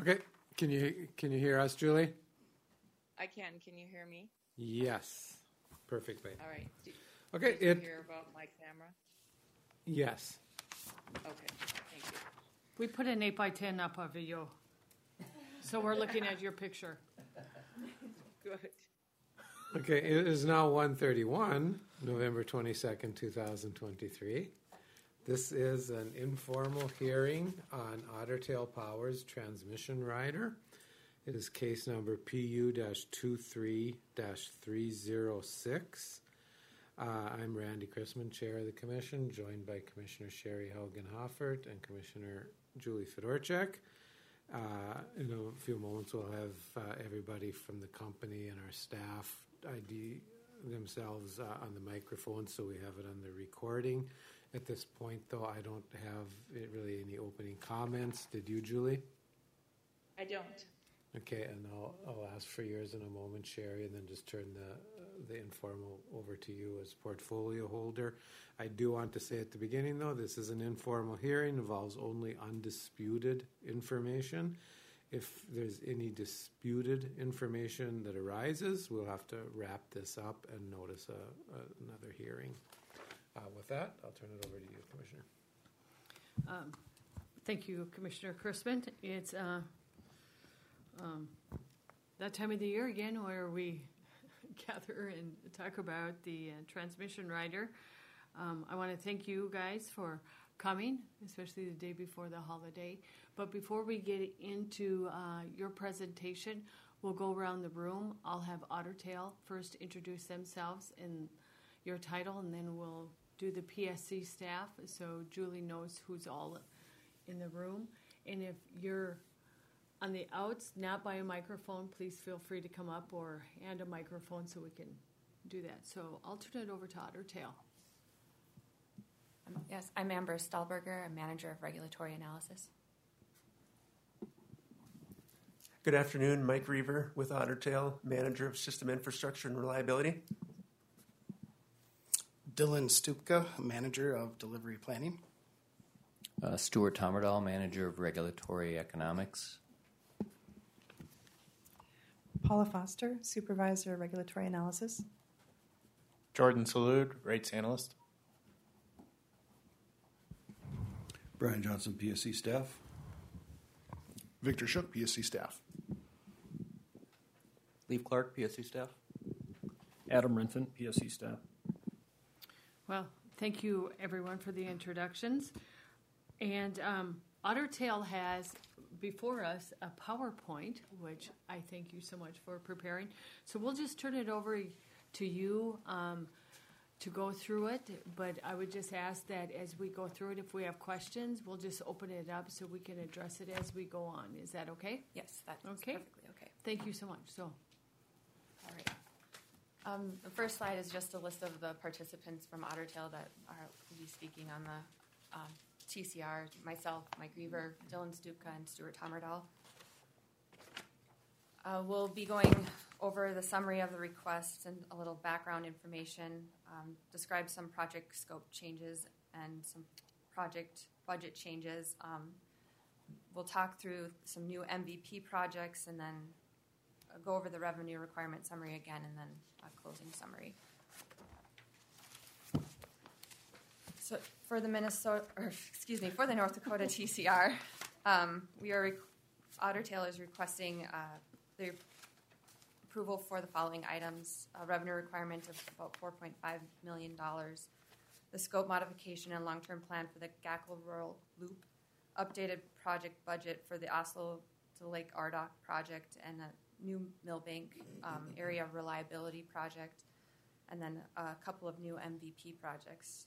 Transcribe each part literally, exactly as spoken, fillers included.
Okay, can you can you hear us, Julie? I can. Can you hear me? Yes, perfectly. All right. Do, Okay, did you it. hear about my camera? Yes. Okay, thank you. We put an eight by ten up of you, so we're looking at your picture. Good. Okay, it is now one thirty-one, November twenty-second, two thousand twenty-three. This is an informal hearing on Otter Tail Power's transmission rider. It is case number P U twenty-three dash three oh six. Uh, I'm Randy Chrisman, Chair of the Commission, joined by Commissioner Sherry Haugen-Hoffert and Commissioner Julie Fedorchak. Uh, in a few moments, we'll have uh, everybody from the company and our staff I D themselves uh, on the microphone, so we have it on the recording. At this point, though, I don't have it really any opening comments. Did you, Julie? I don't. Okay, and I'll, I'll ask for yours in a moment, Sherry, and then just turn the uh, the informal over to you as portfolio holder. I do want to say at the beginning, though, this is an informal hearing, involves only undisputed information. If there's any disputed information that arises, we'll have to wrap this up and notice a, a, another hearing. Uh, with that, I'll turn it over to you, Commissioner. Um, thank you, Commissioner Chrisman. It's uh, um, that time of the year again where we gather and talk about the uh, transmission rider. Um, I want to thank you guys for coming, especially the day before the holiday. But before we get into uh, your presentation, we'll go around the room. I'll have Otter Tail first introduce themselves and your title, and then we'll do the P S C staff so Julie knows who's all in the room. And if you're on the outs, not by a microphone, please feel free to come up or hand a microphone so we can do that. So I'll turn it over to Otter Tail. Um, yes, I'm Amber Stahlberger. I'm Manager of Regulatory Analysis. Good afternoon, Mike Reaver with Otter Tail, Manager of System Infrastructure and Reliability. Dylan Stupka, Manager of Delivery Planning. Uh, Stuart Tomerdahl, Manager of Regulatory Economics. Paula Foster, Supervisor of Regulatory Analysis. Jordan Salud, Rates Analyst. Brian Johnson, P S C Staff. Victor Shook, P S C Staff. Leif Clark, P S C Staff. Adam Renfant, P S C Staff. Well, thank you, everyone, for the introductions. And um, Otter Tail has before us a PowerPoint, which I thank you so much for preparing. So we'll just turn it over to you um, to go through it. But I would just ask that as we go through it, if we have questions, we'll just open it up so we can address it as we go on. Is that okay? Yes, that's okay? perfectly okay. Thank you so much. So, all right. Um, the first slide is just a list of the participants from Otter Tail that are will be speaking on the um, T C R. Myself, Mike Reaver, Dylan Stupka, and Stuart Tomerdahl. Uh, we'll be going over the summary of the request and a little background information, um, describe some project scope changes and some project budget changes. Um, we'll talk through some new M V P projects and then go over the revenue requirement summary again and then a closing summary. So for the Minnesota, or excuse me, for the North Dakota T C R, um, we are, Otter Tail is requesting uh, the approval for the following items: a revenue requirement of about four point five million dollars, the scope modification and long-term plan for the Gackle Rural Loop, updated project budget for the Oslo to Lake Ardoch project, and a new Millbank um, area reliability project, and then a couple of new M V P projects.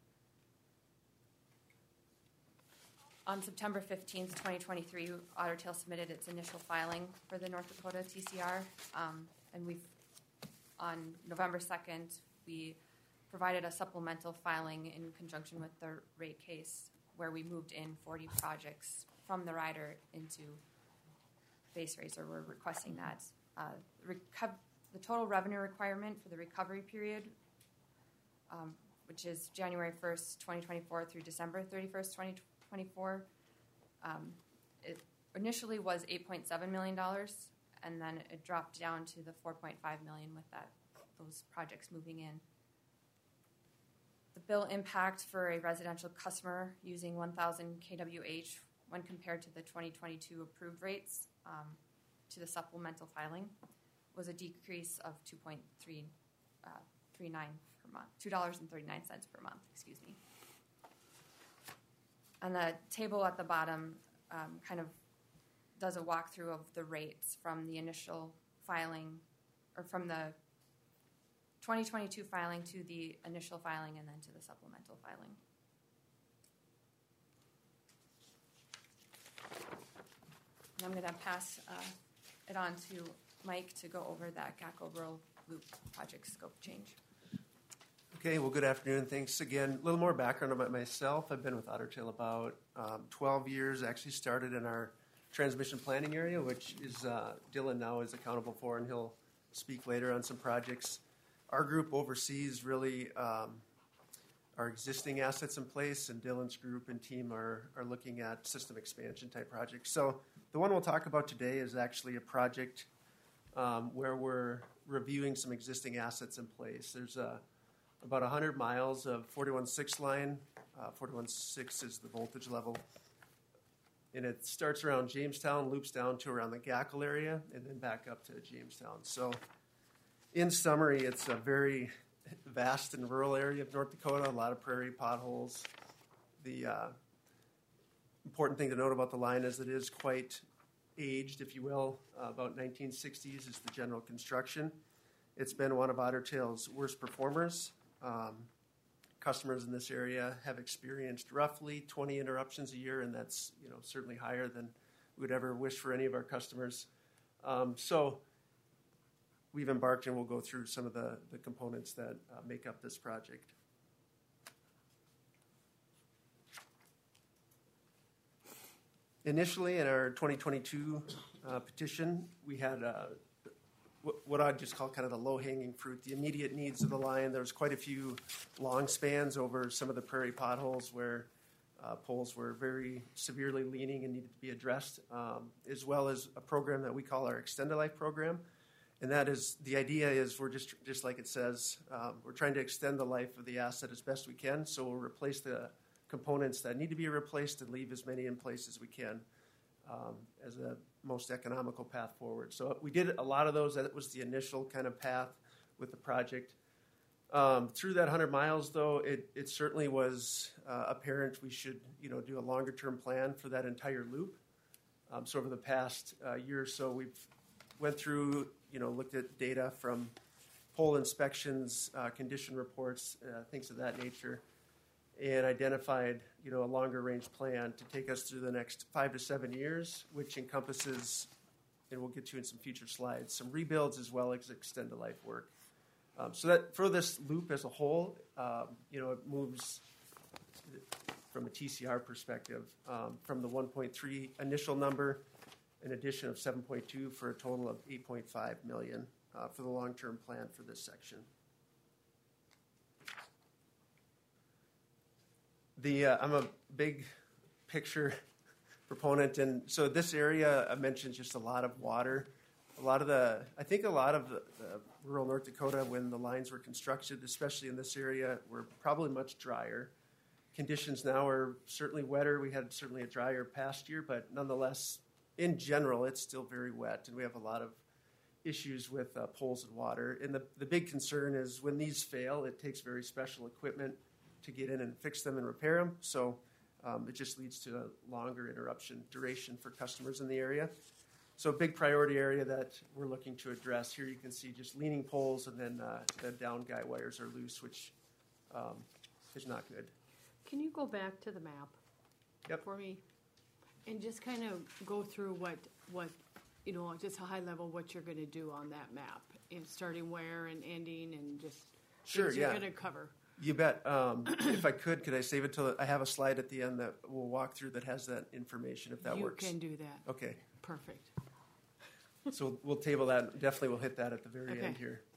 On September fifteenth, twenty twenty-three, Otter Tail submitted its initial filing for the North Dakota T C R, um, and we've, on November second, we provided a supplemental filing in conjunction with the rate case where we moved in forty projects from the rider into base rates, or we're requesting that. Uh, reco- the total revenue requirement for the recovery period, um, which is January first, twenty twenty-four through December thirty-first, twenty twenty-four, um, it initially was eight point seven million dollars, and then it dropped down to the four point five million dollars with that those projects moving in. The bill impact for a residential customer using one thousand K W H when compared to the twenty twenty-two approved rates um, to the supplemental filing was a decrease of two point three nine per month, two dollars and thirty-nine cents per month, excuse me. And the table at the bottom um, kind of does a walkthrough of the rates from the initial filing, or from the twenty twenty-two filing to the initial filing and then to the supplemental filing. And I'm going to pass uh, it on to Mike to go over that G A C O Rural Loop project scope change. Okay, well, good afternoon. Thanks again. A little more background about myself. I've been with Otter Tail about um, twelve years. Actually started in our transmission planning area, which is uh, Dylan now is accountable for, and he'll speak later on some projects. Our group oversees really um, our existing assets in place, and Dylan's group and team are, are looking at system expansion type projects. So the one we'll talk about today is actually a project um, where we're reviewing some existing assets in place. There's a about one hundred miles of forty-one six line. Uh, forty-one six is the voltage level. And it starts around Jamestown, loops down to around the Gackle area, and then back up to Jamestown. So in summary, it's a very vast and rural area of North Dakota, a lot of prairie potholes. The uh, important thing to note about the line is that it is quite aged, if you will. Uh, about nineteen sixties is the general construction. It's been one of Otter Tail's worst performers. Um, customers in this area have experienced roughly twenty interruptions a year, and that's you know certainly higher than we would ever wish for any of our customers. Um, so we've embarked, and we'll go through some of the, the components that uh, make up this project. Initially, in our twenty twenty-two uh, petition, we had uh, what I'd just call kind of the low-hanging fruit, the immediate needs of the line. There was quite a few long spans over some of the prairie potholes where uh, poles were very severely leaning and needed to be addressed, um, as well as a program that we call our Extended Life program. And that is, the idea is we're just, just like it says, um, we're trying to extend the life of the asset as best we can, so we'll replace the components that need to be replaced and leave as many in place as we can. Um, as a most economical path forward. So we did a lot of those. That was the initial kind of path with the project. Um, through that one hundred miles, though, it, it certainly was uh, apparent we should, you know, do a longer-term plan for that entire loop. Um, so over the past uh, year or so, we've went through, you know, looked at data from pole inspections, uh, condition reports, uh, things of that nature, and identified, you know, a longer-range plan to take us through the next five to seven years, which encompasses, and we'll get to in some future slides, some rebuilds as well as extended life work. Um, so that for this loop as a whole, um, you know, it moves from a T C R perspective um, from the one point three initial number, an addition of seven point two for a total of eight point five million uh, for the long-term plan for this section. The uh, I'm a big picture proponent, and so this area I mentioned just a lot of water. A lot of the, I think a lot of the, the rural North Dakota, when the lines were constructed, especially in this area, were probably much drier. Conditions now are certainly wetter. We had certainly a drier past year, but nonetheless, in general, it's still very wet, and we have a lot of issues with uh, poles and water. And the, the big concern is when these fail, it takes very special equipment to get in and fix them and repair them. So um, it just leads to a longer interruption duration for customers in the area. So a big priority area that we're looking to address. Here you can see just leaning poles, and then uh, the down guy wires are loose, which um, is not good. Can you go back to the map Yep. for me and just kind of go through what, what you know, just a high level what you're going to do on that map, and starting where and ending, and just Sure, things yeah. you're going to cover. You bet. Um, if I could, could I save it till I have a slide at the end that we'll walk through that has that information, if that you works? You can do that. Okay. Perfect. So we'll table that. Definitely we'll hit that at the very Okay. end here.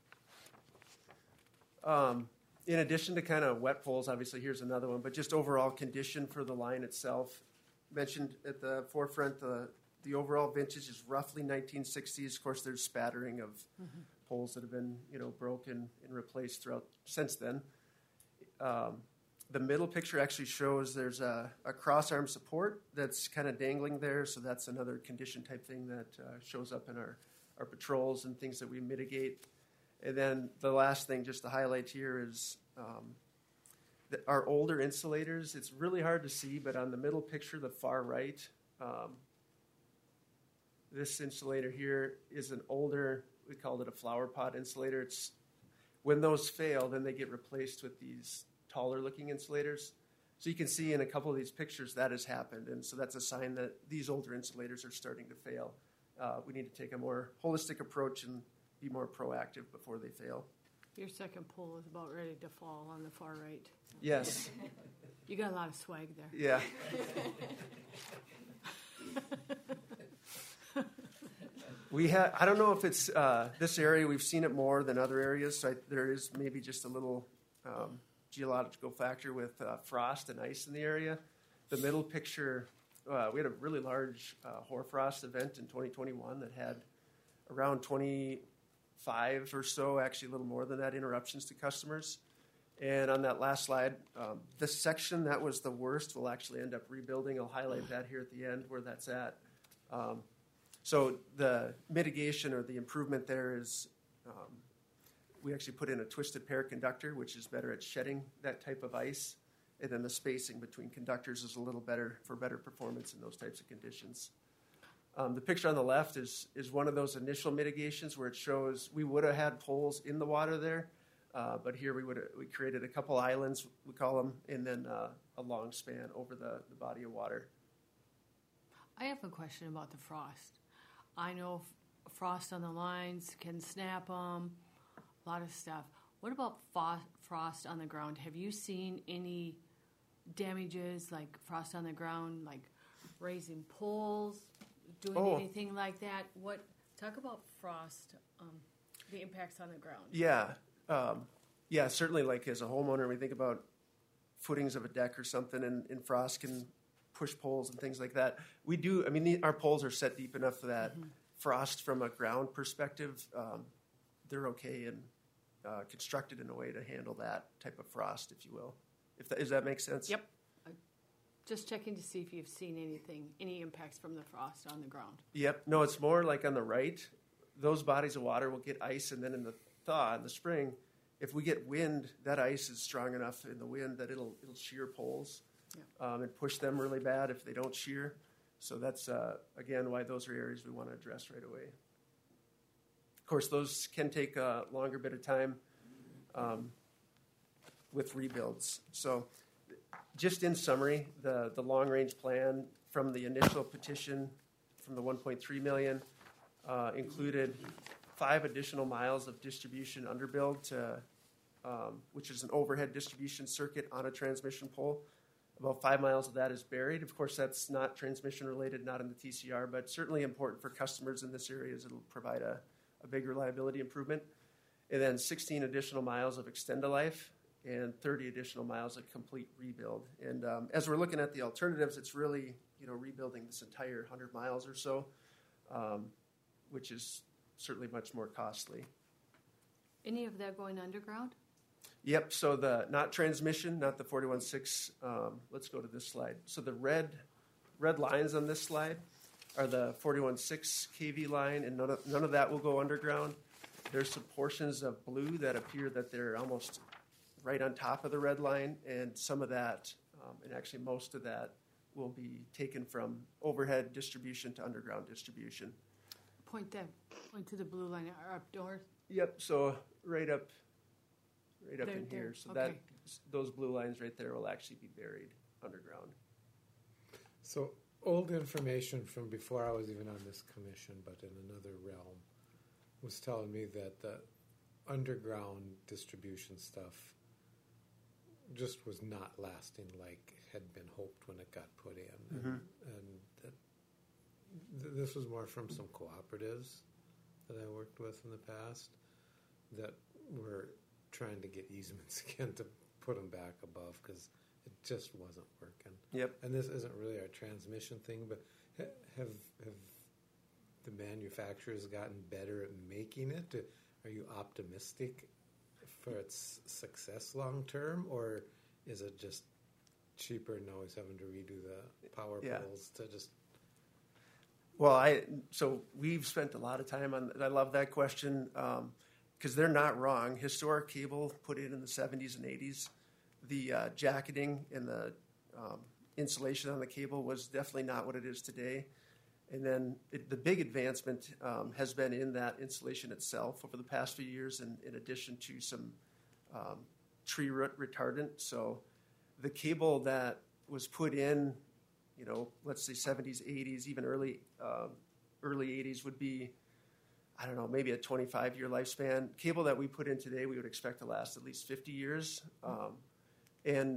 Um, in addition to kind of wet poles, obviously here's another one, but just overall condition for the line itself. mentioned at the forefront, the, the overall vintage is roughly nineteen sixties. Of course, there's spattering of Mm-hmm. poles that have been, you know, broken and replaced throughout since then. Um, the middle picture actually shows there's a, a cross arm support that's kind of dangling there, so that's another condition type thing that uh, shows up in our, our patrols and things that we mitigate. And then the last thing, just to highlight here, is um, that our older insulators. It's really hard to see, but on the middle picture, the far right, um, this insulator here is an older, we called it a flower pot insulator. It's when those fail, then they get replaced with these taller looking insulators. So you can see in a couple of these pictures that has happened, and so that's a sign that these older insulators are starting to fail. Uh, we need to take a more holistic approach and be more proactive before they fail. Your second pole is about ready to fall on the far right. Yes. You got a lot of swag there. Yeah. We have, I don't know if it's uh, this area, we've seen it more than other areas, so I, there is maybe just a little um, geological factor with uh, frost and ice in the area. The middle picture, uh, we had a really large uh, hoarfrost event in twenty twenty-one that had around twenty-five or so, actually a little more than that, interruptions to customers. And on that last slide, um, this section that was the worst will actually end up rebuilding. I'll highlight that here at the end where that's at. Um, so the mitigation or the improvement there is um, we actually put in a twisted pair conductor, which is better at shedding that type of ice. And then the spacing between conductors is a little better for better performance in those types of conditions. Um, the picture on the left is, is one of those initial mitigations where it shows we would have had poles in the water there. Uh, but here we would we created a couple islands, we call them, and then uh, a long span over the, the body of water. I have a question about the frost. I know f- frost on the lines can snap them, a lot of stuff. What about fo- frost on the ground? Have you seen any damages like frost on the ground, like raising poles, doing Oh. anything like that? What talk about frost, um, the impacts on the ground? Yeah. Um, yeah, certainly like as a homeowner, we think about footings of a deck or something, and, and frost can push poles and things like that. We do, I mean, the, our poles are set deep enough for that. Mm-hmm. Frost from a ground perspective, um, they're okay and uh, constructed in a way to handle that type of frost, if you will. If that, does that make sense? Yep. Uh, just checking to see if you've seen anything, any impacts from the frost on the ground. Yep. No, it's more like on the right. Those bodies of water will get ice, and then in the thaw in the spring, if we get wind, that ice is strong enough in the wind that it'll it'll shear poles yeah. um, and push them really bad if they don't shear. So that's, uh, again, why those are areas we want to address right away. Of course, those can take a longer bit of time um, with rebuilds. So just in summary, the, the long-range plan from the initial petition from the one point three million dollars uh, included five additional miles of distribution underbuild, to, um, which is an overhead distribution circuit on a transmission pole. About five miles of that is buried. Of course, that's not transmission related, not in the T C R, but certainly important for customers in this area as it'll provide a, a big reliability improvement. And then sixteen additional miles of extend-a-life and thirty additional miles of complete rebuild. And um, as we're looking at the alternatives, it's really, you know, rebuilding this entire one hundred miles or so, um, which is certainly much more costly. Any of that going underground? Yep, so the not transmission, not the forty-one six. Um, let's go to this slide. So the red red lines on this slide are the forty-one six K V line, and none of, none of that will go underground. There's some portions of blue that appear that they're almost right on top of the red line, and some of that, um, and actually most of that, will be taken from overhead distribution to underground distribution. Point that, point to the blue line up north. Yep. So right up, right up There- in there, here. So okay. that those blue lines right there will actually be buried underground. So old information from before I was even on this commission, but in another realm, was telling me that the underground distribution stuff just was not lasting like had been hoped when it got put in, Mm-hmm. and, and that th- this was more from some cooperatives that I worked with in the past that were trying to get easements again to put them back above because it just wasn't working. Yep. And this isn't really our transmission thing, but ha- have have the manufacturers gotten better at making it? Are you optimistic for its success long term, or is it just cheaper and always having to redo the power Yeah. poles to just? Well, I so we've spent a lot of time on. I love that question because um, they're not wrong. Historic cable put in in the seventies and eighties, the uh, jacketing and the um, insulation on the cable was definitely not what it is today. And then it, the big advancement um, has been in that insulation itself over the past few years, in, in addition to some um, tree root retardant. So the cable that was put in, you know, let's say seventies, eighties, even early um, early eighties would be, I don't know, maybe a twenty-five year lifespan. Cable that we put in today, we would expect to last at least fifty years. Um, and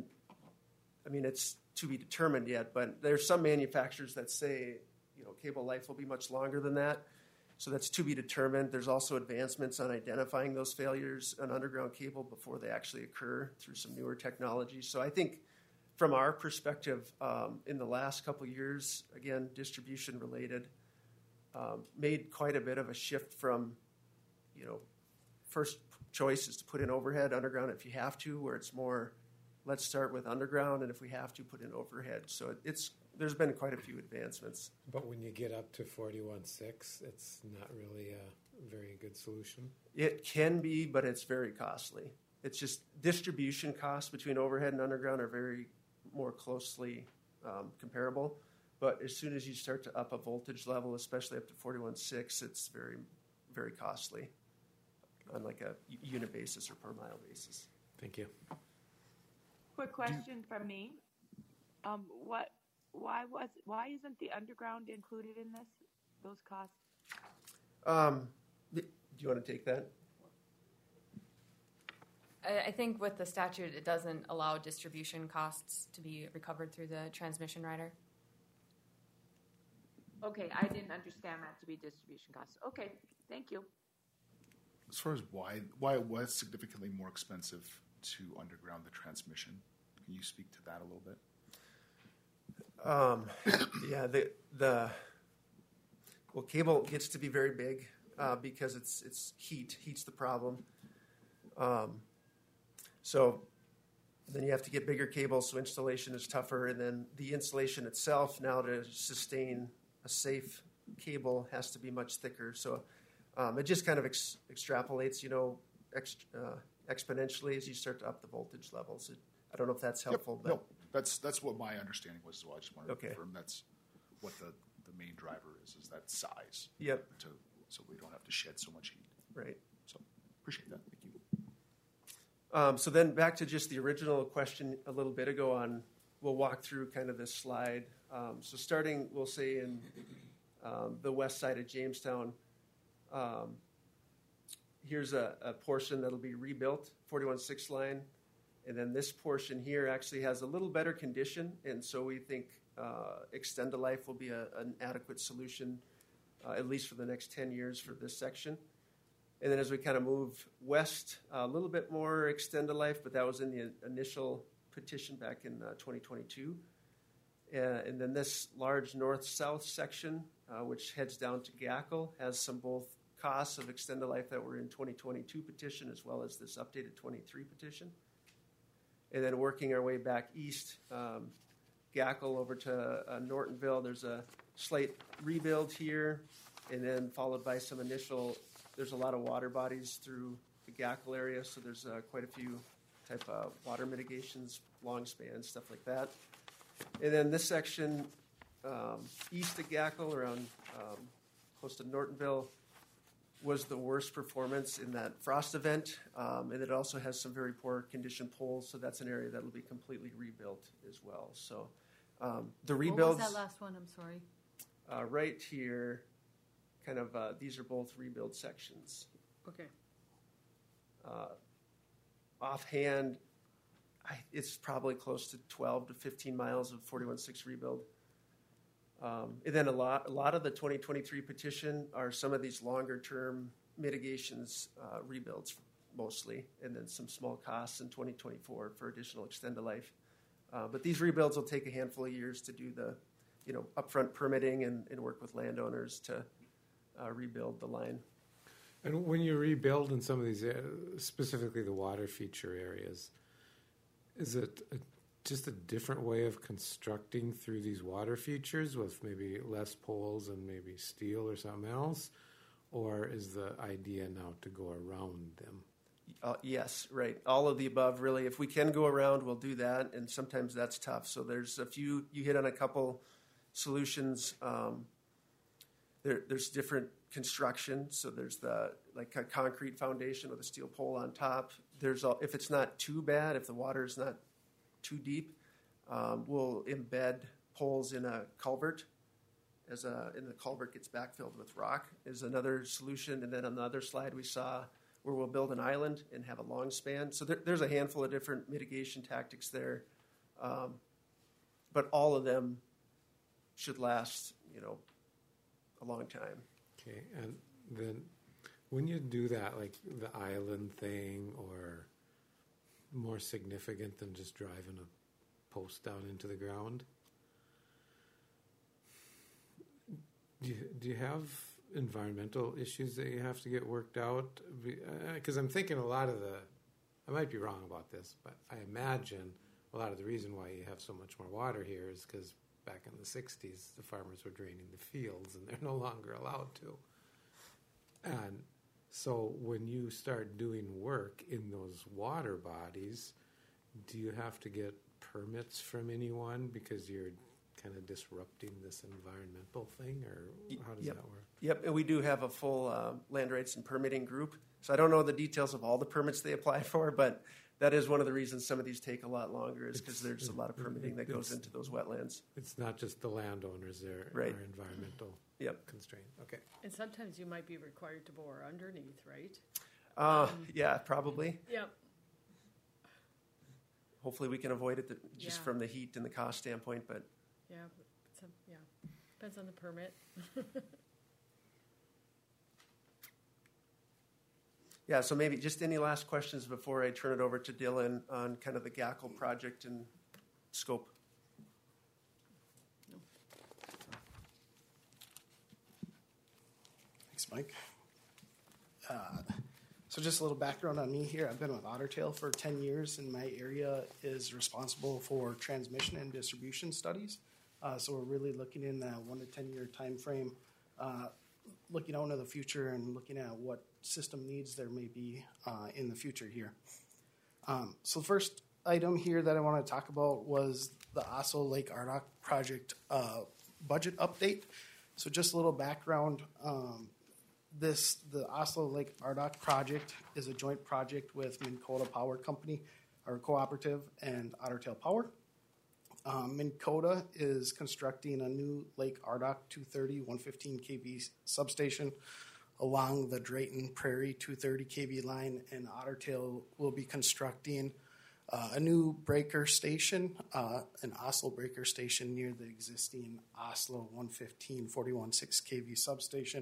I mean, it's to be determined yet, but there's some manufacturers that say, you know, cable life will be much longer than that. So that's to be determined. There's also advancements on identifying those failures on underground cable before they actually occur through some newer technology. So I think from our perspective, um, in the last couple of years, again, distribution related, um, made quite a bit of a shift from, you know, first choice is to put in overhead underground if you have to, where it's more, let's start with underground, and if we have to, put in overhead. So it, it's there's been quite a few advancements. But when you get up to forty-one six, it's not really a very good solution. It can be, but it's very costly. It's just distribution costs between overhead and underground are very more closely um, comparable. But as soon as you start to up a voltage level, especially up to forty-one six, it's very, very costly on like a unit basis or per mile basis. Thank you. Quick question from me. Um, what? Why was? Why isn't the underground included in this? Those costs. Um, do you want to take that? I, I think with the statute, it doesn't allow distribution costs to be recovered through the transmission rider. Okay, I didn't understand that to be distribution costs. Okay, thank you. As far as why why it was significantly more expensive to underground the transmission, can you speak to that a little bit? Um, yeah, the the well, cable gets to be very big uh, because it's it's heat. Heat's the problem. Um, so then you have to get bigger cables, so installation is tougher, and then the insulation itself now to sustain a safe cable has to be much thicker. So um, it just kind of ex- extrapolates, you know, ex- uh, exponentially as you start to up the voltage levels. It, I don't know if that's helpful, Yep, but no, that's that's what my understanding was as well. I just wanted Okay. to confirm that's what the, the main driver is, is that size. Yep. To, so we don't have to shed so much heat. right. So appreciate that. Thank you. Um, so then back to just the original question a little bit ago on, we'll walk through kind of this slide. Um, so starting, we'll say in um, the west side of Jamestown, um, here's a, a portion that'll be rebuilt, forty-one six line. And then this portion here actually has a little better condition, and so we think uh, extend the life will be a, an adequate solution, uh, at least for the next ten years for this section. And then as we kind of move west, uh, a little bit more extend the life, but that was in the initial petition back in uh, twenty twenty-two. Uh, and then this large north-south section, uh, which heads down to Gackle, has some both costs of extend the life that were in twenty twenty-two petition as well as this updated twenty-three petition. And then working our way back east, um, Gackle over to uh, Nortonville, there's a slight rebuild here, and then followed by some initial, there's a lot of water bodies through the Gackle area, so there's uh, quite a few type of water mitigations, long spans, stuff like that. And then this section, um, east of Gackle, around um, close to Nortonville, was the worst performance in that frost event, um, and it also has some very poor condition poles, so that's an area that will be completely rebuilt as well. So um, the rebuilds. What was that last one? I'm sorry. Uh, right here, kind of, uh, these are both rebuild sections. Okay. Uh, offhand, I, it's probably close to twelve to fifteen miles of forty-one six rebuild. Um, and then a lot, a lot of the twenty twenty-three petition are some of these longer-term mitigations, uh, rebuilds mostly, and then some small costs in twenty twenty-four for additional extended life. Uh, but these rebuilds will take a handful of years to do the, you know, upfront permitting and, and work with landowners to uh, rebuild the line. And when you rebuild in some of these, uh, specifically the water feature areas, is it a, just a different way of constructing through these water features with maybe less poles and maybe steel or something else? Or is the idea now to go around them? Uh, yes, right. All of the above, really. If we can go around, we'll do that, and sometimes that's tough. So there's a few, you hit on a couple solutions. Um, there, there's different construction. So there's the like a concrete foundation with a steel pole on top. There's a, if it's not too bad, if the water is not too deep, um, we'll embed poles in a culvert. As a, and the culvert gets backfilled with rock is another solution. And then on the other slide we saw where we'll build an island and have a long span. So there, there's a handful of different mitigation tactics there. Um, but all of them should last, you know, a long time. Okay, and then when you do that, like the island thing, or more significant than just driving a post down into the ground, do you, do you have environmental issues that you have to get worked out? Because I'm thinking a lot of the, I might be wrong about this, but I imagine a lot of the reason why you have so much more water here is because back in the sixties, the farmers were draining the fields, and they're no longer allowed to. And so when you start doing work in those water bodies, do you have to get permits from anyone because you're kind of disrupting this environmental thing, or how does yep. that work? Yep, and we do have a full uh, land rights and permitting group. So I don't know the details of all the permits they apply for, but that is one of the reasons some of these take a lot longer is because there's a lot of permitting that goes into those wetlands. It's not just the landowners, there right. are environmental yep. constraints. Okay. And sometimes you might be required to bore underneath, right? Uh, um, yeah, probably. Yep. Hopefully we can avoid it just yeah. from the heat and the cost standpoint, but yeah, some, yeah, depends on the permit. Yeah, so maybe just any last questions before I turn it over to Dylan on kind of the G A C L project and scope. No. Thanks, Mike. Uh, so just a little background on me here. I've been with Otter Tail for ten years, and my area is responsible for transmission and distribution studies. Uh, so we're really looking in that one to ten year time frame, uh, looking out into the future and looking at what system needs there may be uh, in the future here. Um, so the first item here that I want to talk about was the Oslo Lake Ardoch project uh, budget update. So just a little background. Um, this the Oslo Lake Ardoch project is a joint project with Minn Kota Power Company, or cooperative, and Otter Tail Power. Um, Minn Kota is constructing a new Lake Ardoch two thirty, one fifteen kV substation along the Drayton Prairie two thirty kV line, and Otter Tail will be constructing uh, a new breaker station, uh, an Oslo breaker station near the existing Oslo one fifteen, forty-one point six kV substation.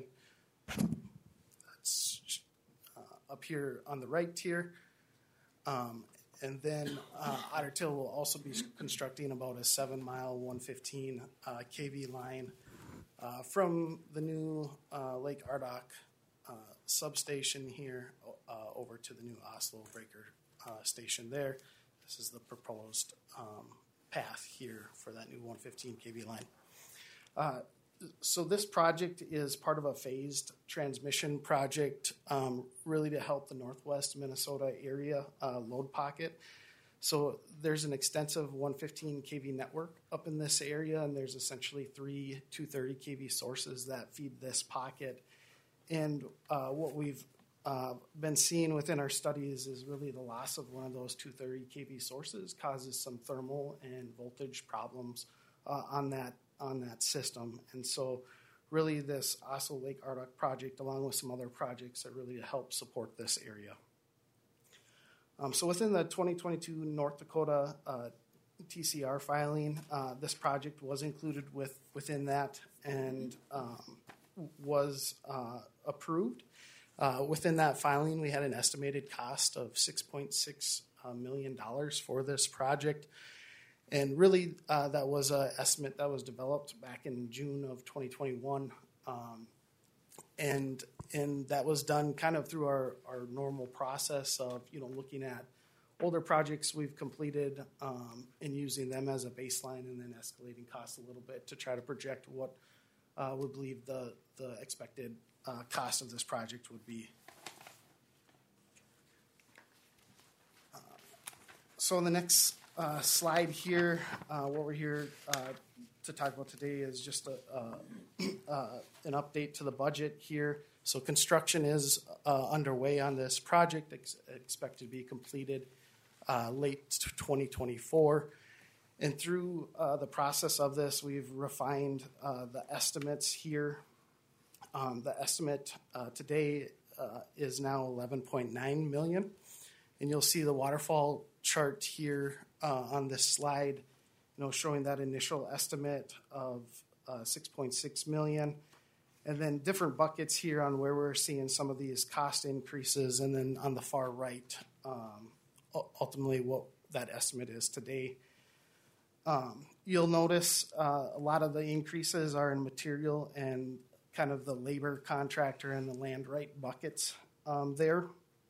That's uh, up here on the right tier. Um, And then uh, Otter Tail will also be constructing about a seven mile, one fifteen uh, kV line uh, from the new uh, Lake Ardoch uh, substation here uh, over to the new Oslo breaker uh, station there. This is the proposed um, path here for that new one fifteen kV line. Uh, so this project is part of a phased transmission project, um, really to help the Northwest Minnesota area uh, load pocket. So there's an extensive one fifteen kV network up in this area, and there's essentially three two thirty kV sources that feed this pocket. And uh, what we've uh, been seeing within our studies is really the loss of one of those two thirty kV sources causes some thermal and voltage problems uh, on that on that system. And so really this Oslo Lake Ardoch project, along with some other projects, are really to help support this area. Um, so within the twenty twenty-two North Dakota uh, T C R filing, uh, this project was included with within that and um, was uh, approved. Uh, within that filing, we had an estimated cost of six point six uh, million dollars for this project. And really, uh, that was an estimate that was developed back in June of twenty twenty-one. Um, and and that was done kind of through our, our normal process of, you know, looking at older projects we've completed um, and using them as a baseline and then escalating costs a little bit to try to project what uh, we believe the, the expected uh, cost of this project would be. Uh, so in the next uh, slide here, uh, what we're here uh, to talk about today is just a, uh, uh, an update to the budget here. So construction is uh, underway on this project, ex- expected to be completed uh, late twenty twenty-four. And through uh, the process of this, we've refined uh, the estimates here. Um, the estimate uh, today uh, is now eleven point nine million dollars. And you'll see the waterfall chart here uh, on this slide, you know, showing that initial estimate of uh, six point six million dollars. And then different buckets here on where we're seeing some of these cost increases. And then on the far right, um, ultimately what that estimate is today. Um, you'll notice uh, a lot of the increases are in material and kind of the labor contractor and the land right buckets um, there.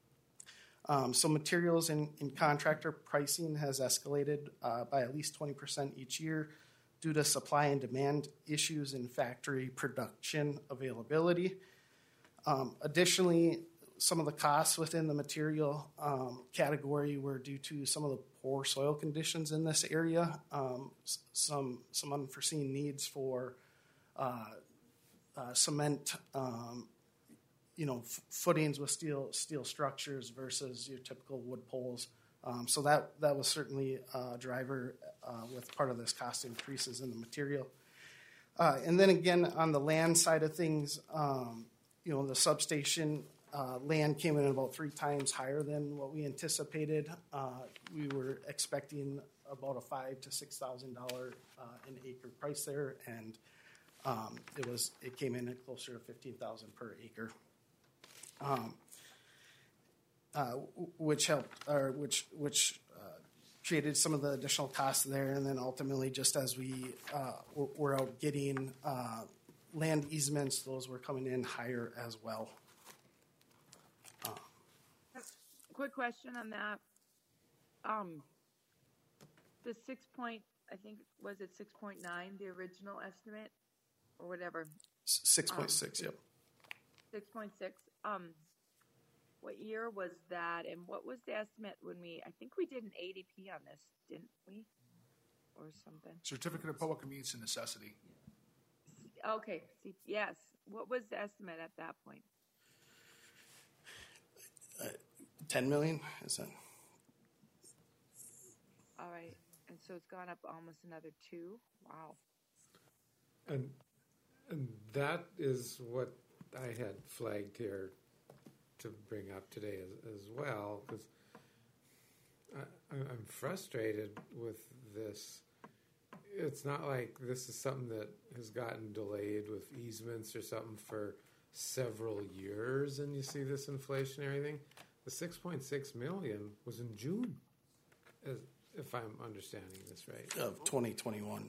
Um, so materials and, and contractor pricing has escalated uh, by at least twenty percent each year due to supply and demand issues in factory production availability. Um, additionally, some of the costs within the material um, category were due to some of the poor soil conditions in this area, um, s- some some unforeseen needs for uh, uh, cement, um, you know, f- footings with steel steel structures versus your typical wood poles. Um, so that that was certainly a driver uh, with part of this cost increases in the material. Uh, and then again, on the land side of things, um, you know, the substation uh, land came in about three times higher than what we anticipated. Uh, we were expecting about a five to six thousand dollar uh, an acre price there, and um, it was it came in at closer to fifteen thousand per acre. Um, Uh, which helped, or which which uh, created some of the additional costs there, and then ultimately, just as we uh, were, were out getting uh, land easements, those were coming in higher as well. Uh, Quick question on that. Um, the six point, I think, was it six point nine, the original estimate, or whatever? Six point six, um, yep. Six point six. Um. What year was that, and what was the estimate when we, I think we did an A D P on this, didn't we? Or something. Certificate of Public Convenience and Necessity. Okay, see, yes. What was the estimate at that point? Uh, ten million, is that? All right, and so it's gone up almost another two. Wow. And, and that is what I had flagged here to bring up today as, as well, because I'm frustrated with this. It's not like this is something that has gotten delayed with easements or something for several years, and you see this inflationary thing. The six point six million was in June, as, if I'm understanding this right. Of twenty twenty-one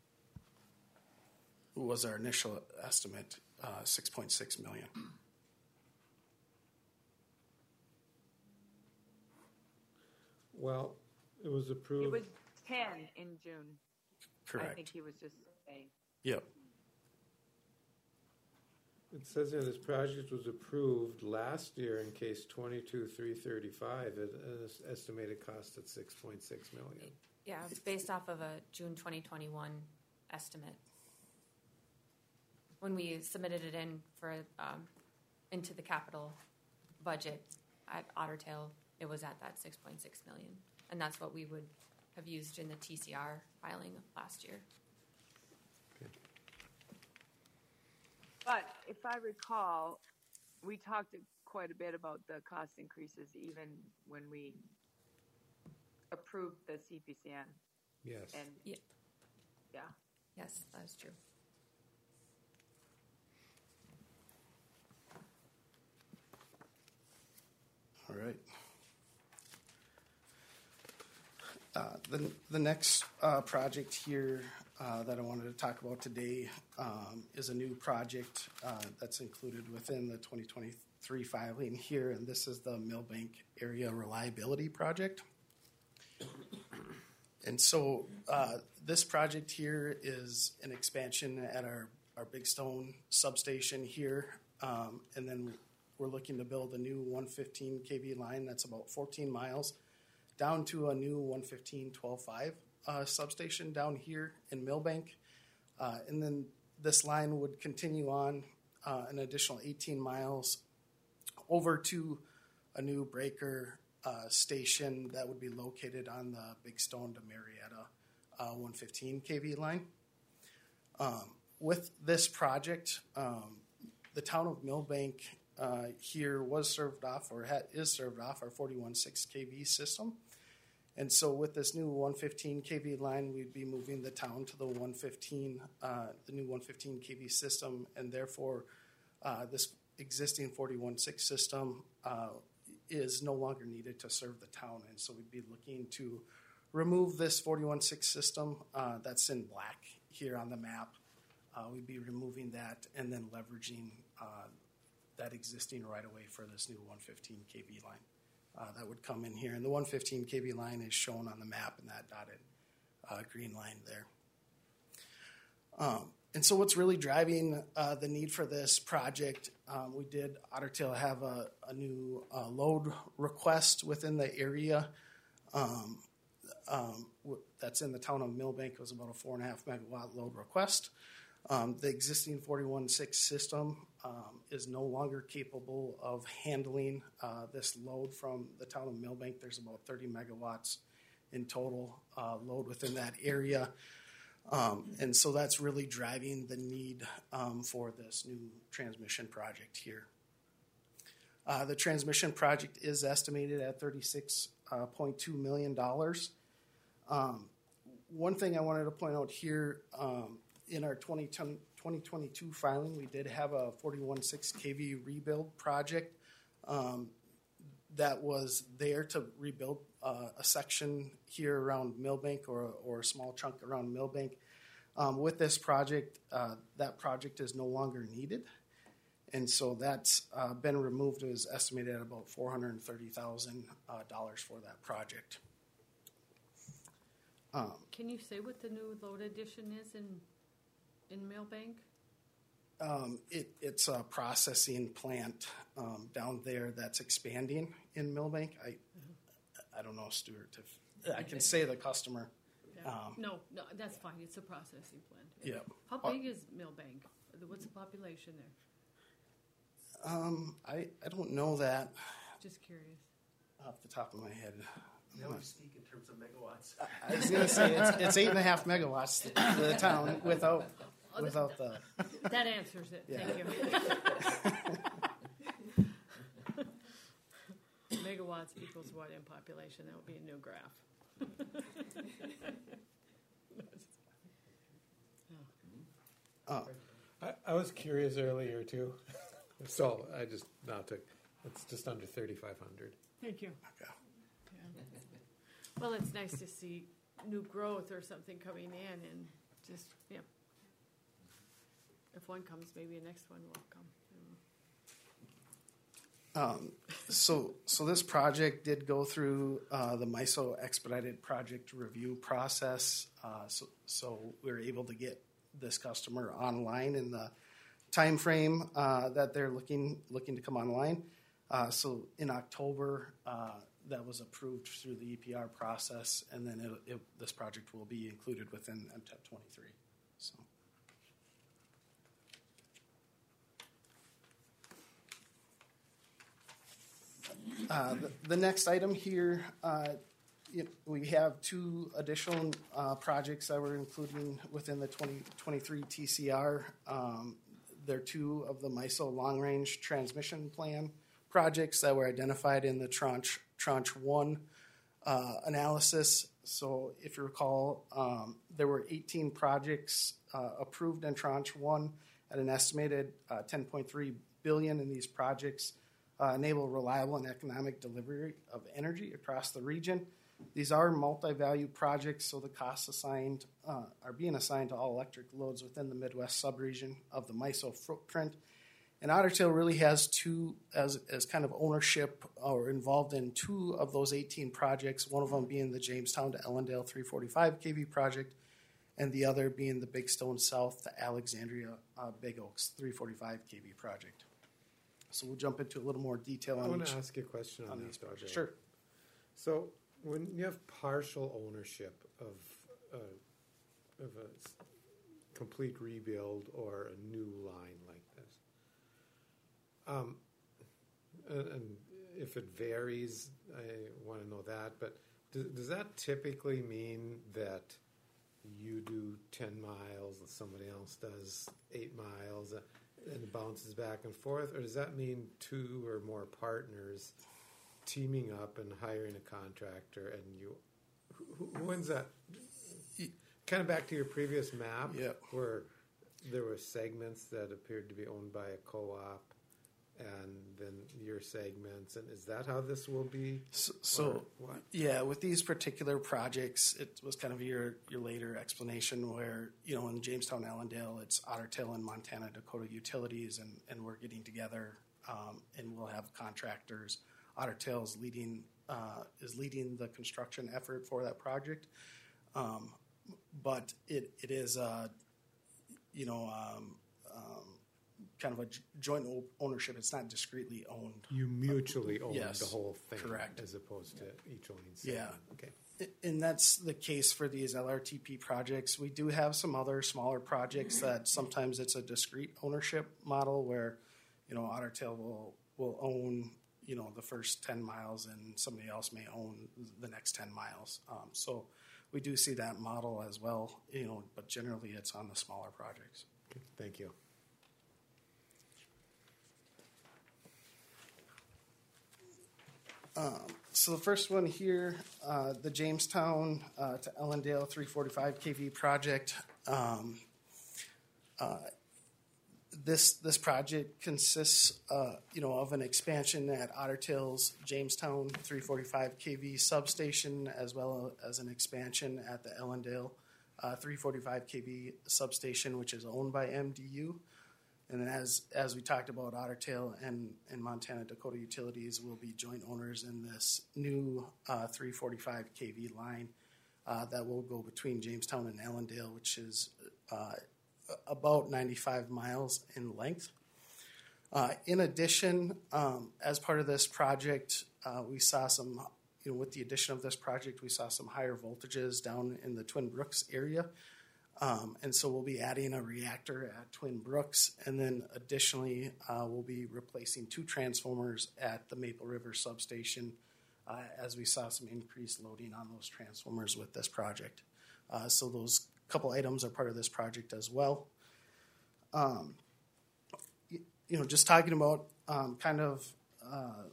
was our initial estimate, uh, six point six million. Well, it was approved. It was ten in June. Correct. I think he was just saying. Yep. It says here this project was approved last year in case twenty-two three thirty-five at an estimated cost at six point six million. Yeah, it's based off of a June twenty twenty-one estimate. When we submitted it in for um, into the capital budget at Otter Tail, it was at that six point six million, and that's what we would have used in the T C R filing last year. But if I recall, we talked quite a bit about the cost increases even when we approved the C P C N. Yes. And yeah, yeah. Yes, that is true. All right. Uh, the, the next uh, project here uh, that I wanted to talk about today um, is a new project uh, that's included within the twenty twenty-three filing here, and this is the Millbank Area Reliability Project. And so uh, this project here is an expansion at our, our Big Stone substation here, um, and then we're looking to build a new one fifteen K V line that's about fourteen miles down to a new one fifteen twelve five uh, substation down here in Millbank. Uh, and then this line would continue on uh, an additional eighteen miles over to a new breaker uh, station that would be located on the Big Stone to Marietta uh, one fifteen K V line. Um, with this project, um, the town of Millbank uh, here was served off or ha- is served off our forty-one point six K V system. And so with this new one fifteen K V line, we'd be moving the town to the one fifteen, uh, the new one fifteen K V system, and therefore uh, this existing forty-one point six system uh, is no longer needed to serve the town. And so we'd be looking to remove this forty-one point six system uh, that's in black here on the map. Uh, we'd be removing that and then leveraging uh, that existing right-of-way for this new one fifteen K V line. Uh, that would come in here. And the one fifteen K V line is shown on the map in that dotted uh, green line there. Um, and so what's really driving uh, the need for this project, um, we did Otter Tail have a, a new uh, load request within the area um, um, w- that's in the town of Millbank. It was about a four and a half megawatt load request. Um, the existing forty-one point six system um, is no longer capable of handling uh, this load from the town of Millbank. There's about thirty megawatts in total uh, load within that area. Um, and so that's really driving the need um, for this new transmission project here. Uh, the transmission project is estimated at thirty-six point two million dollars. Um, one thing I wanted to point out here, um, in our twenty twenty-two filing, we did have a forty-one point six K V rebuild project um, that was there to rebuild uh, a section here around Millbank or, or a small chunk around Millbank. Um, with this project, uh, that project is no longer needed. And so that's uh, been removed. It was estimated at about four hundred thirty thousand dollars uh, for that project. Um, Can you say what the new load addition is in in Millbank? Um, it, it's a processing plant um, down there that's expanding in Millbank. I mm-hmm. I don't know, Stuart, if I can say the customer. Yeah. Um, no, no, that's fine. It's a processing plant. Yeah. How big is Millbank? What's the population there? Um, I, I don't know that Just curious. off the top of my head. They always speak in terms of megawatts. I was going to say it's, it's eight and a half megawatts to the town without Oh, without the. That answers it. Yeah. Thank you. Megawatts equals what in population? That would be a new graph. Oh. I, I was curious earlier too, so I just now took. It's just under thirty-five hundred. Thank you. Okay. Yeah. Well, it's nice to see new growth or something coming in, and just yeah. If one comes, maybe the next one will come. Um, so, so this project did go through uh, the MISO expedited project review process. Uh, so, so we were able to get this customer online in the time frame uh, that they're looking looking to come online. Uh, so, in October, uh, that was approved through the E P R process, and then it, it, this project will be included within M T E P twenty-three. So. Uh, the, the next item here, uh, it, we have two additional uh, projects that we're including within the twenty twenty-three T C R. Um, they're two of the MISO long-range transmission plan projects that were identified in the tranche tranche one uh, analysis. So, if you recall, um, there were eighteen projects uh, approved in tranche one at an estimated uh, ten point three billion dollars in these projects. Uh, enable reliable and economic delivery of energy across the region. These are multi-value projects, so the costs assigned uh, are being assigned to all electric loads within the Midwest subregion of the MISO footprint. And Otter Tail really has two, as, as kind of ownership or involved in two of those eighteen projects, one of them being the Jamestown to Ellendale three forty-five K V project, and the other being the Big Stone South to Alexandria uh, Big Oaks three forty-five K V project. So we'll jump into a little more detail on I want each, to ask you a question on, on that these project. projects. Sure. So when you have partial ownership of, uh, of a s- complete rebuild or a new line like this, um, and, and if it varies, I want to know that, but does, does that typically mean that you do ten miles and somebody else does eight miles uh, and it bounces back and forth? Or does that mean two or more partners teaming up and hiring a contractor and you, who, who wins that? Kind of back to your previous map Yep. where there were segments that appeared to be owned by a co-op and then your segments, and is that how this will be? So, so yeah, with these particular projects, it was kind of your your later explanation where, you know, in Jamestown, Allendale, it's Otter Tail and Montana Dakota Utilities, and, and we're getting together, um, and we'll have contractors. Otter Tail is leading uh, is leading the construction effort for that project, um, but it it is uh, you know. Um, um, kind of a joint ownership. It's not discretely owned. You mutually own Yes, the whole thing, correct. as opposed to each owning Yeah. segment. Okay. And that's the case for these L R T P projects. We do have some other smaller projects that sometimes it's a discrete ownership model where, you know, Otter Tail will, will own, you know, the first ten miles and somebody else may own the next ten miles. Um, so we do see that model as well, you know, but generally it's on the smaller projects. Okay. Thank you. Um, so the first one here, uh, the Jamestown uh, to Ellendale three forty-five K V project. Um, uh, this this project consists, uh, you know, of an expansion at Otter Tail's Jamestown three forty-five K V substation, as well as an expansion at the Ellendale uh, three forty-five K V substation, which is owned by M D U. And then as as we talked about, Otter Tail and, and Montana Dakota Utilities will be joint owners in this new uh, three forty-five K V line uh, that will go between Jamestown and Ellendale, which is uh, about ninety-five miles in length. Uh, in addition, um, as part of this project, uh, we saw some, you know, with the addition of this project, we saw some higher voltages down in the Twin Brooks area. Um, and so we'll be adding a reactor at Twin Brooks, and then additionally uh, we'll be replacing two transformers at the Maple River substation uh, as we saw some increased loading on those transformers with this project. Uh, so those couple items are part of this project as well. Um, you, you know, just talking about um, kind of uh,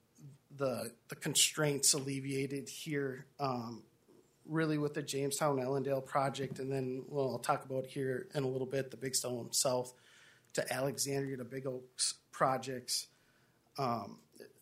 the, the constraints alleviated here, um, really with the Jamestown Ellendale project, and then well, I'll talk about here in a little bit the Big Stone South to Alexandria to Big Oaks projects. Um,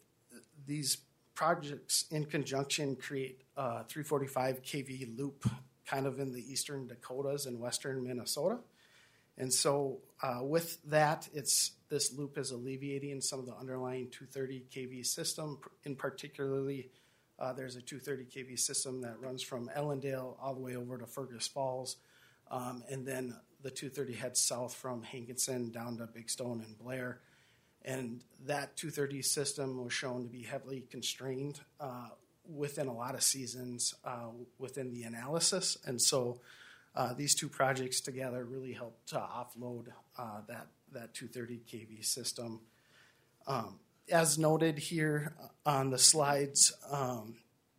these projects in conjunction create a three forty-five K V loop kind of in the eastern Dakotas and western Minnesota. And so uh, with that, it's this loop is alleviating some of the underlying two thirty K V system, in particularly Uh, there's a two thirty K V system that runs from Ellendale all the way over to Fergus Falls, um, and then the two thirty heads south from Hankinson down to Big Stone and Blair. And that two thirty system was shown to be heavily constrained uh, within a lot of seasons uh, within the analysis. And so uh, these two projects together really helped to offload uh, that, that two thirty K V system. Um, As noted here on the slides, um,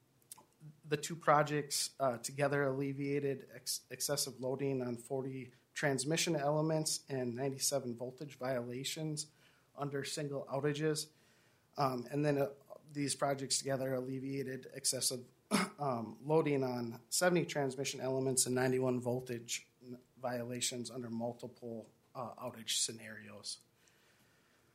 the two projects uh, together alleviated ex- excessive loading on forty transmission elements and ninety-seven voltage violations under single outages. Um, and then uh, these projects together alleviated excessive um, loading on seventy transmission elements and ninety-one voltage violations under multiple uh, outage scenarios.